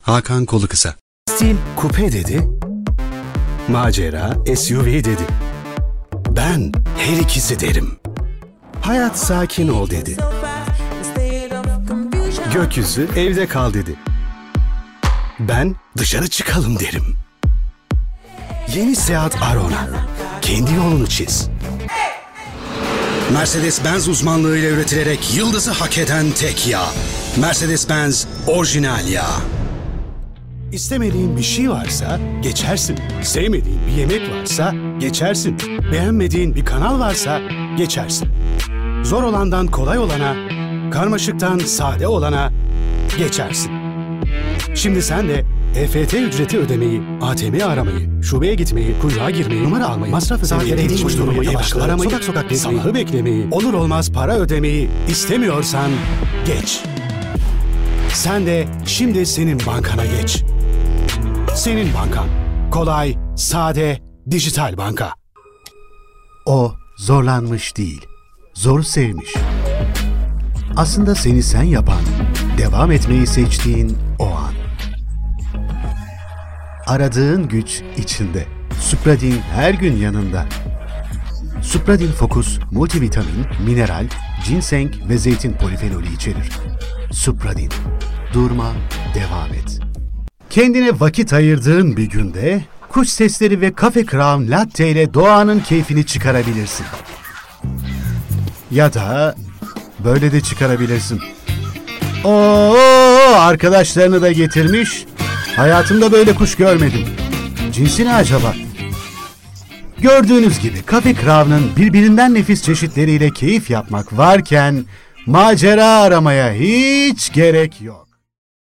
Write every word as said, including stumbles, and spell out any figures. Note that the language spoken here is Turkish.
Hakan Kolukısa. Stil kupe dedi, macera S U V dedi. Ben her ikisi derim. Hayat sakin ol dedi. Gökyüzü evde kal dedi. Ben dışarı çıkalım derim. Yeni Seat Arona. Kendi yolunu çiz. Mercedes-Benz uzmanlığıyla üretilerek yıldızı hak eden tek yağ. Mercedes-Benz orijinal yağ. İstemediğin bir şey varsa geçersin. Sevmediğin bir yemek varsa geçersin. Beğenmediğin bir kanal varsa geçersin. Zor olandan kolay olana, karmaşıktan sade olana geçersin. Şimdi sen de E F T ücreti ödemeyi, A T M aramayı, şubeye gitmeyi, kuyruğa girmeyi, numara almayı, masraf ödemeyi, koşturmayı, yavaşları aramayı, sokak sokak gezmeyi, sabahı beklemeyi, olur olmaz para ödemeyi istemiyorsan geç. Sen de şimdi senin bankana geç. Senin bankan. Kolay, sade, dijital banka. O zorlanmış değil, zor sevmiş. Aslında seni sen yapan, devam etmeyi seçtiğin o an. Aradığın güç içinde. Supradin her gün yanında. Supradin Focus multivitamin, mineral, ginseng ve zeytin polifenolü içerir. Supradin. Durma, devam et. Kendine vakit ayırdığın bir günde kuş sesleri ve Cafe Crown Latte ile doğanın keyfini çıkarabilirsin. Ya da böyle de çıkarabilirsin. Oo, arkadaşlarını da getirmiş. Hayatımda böyle kuş görmedim. Cinsi ne acaba? Gördüğünüz gibi Cafe Crown'ın birbirinden nefis çeşitleriyle keyif yapmak varken macera aramaya hiç gerek yok.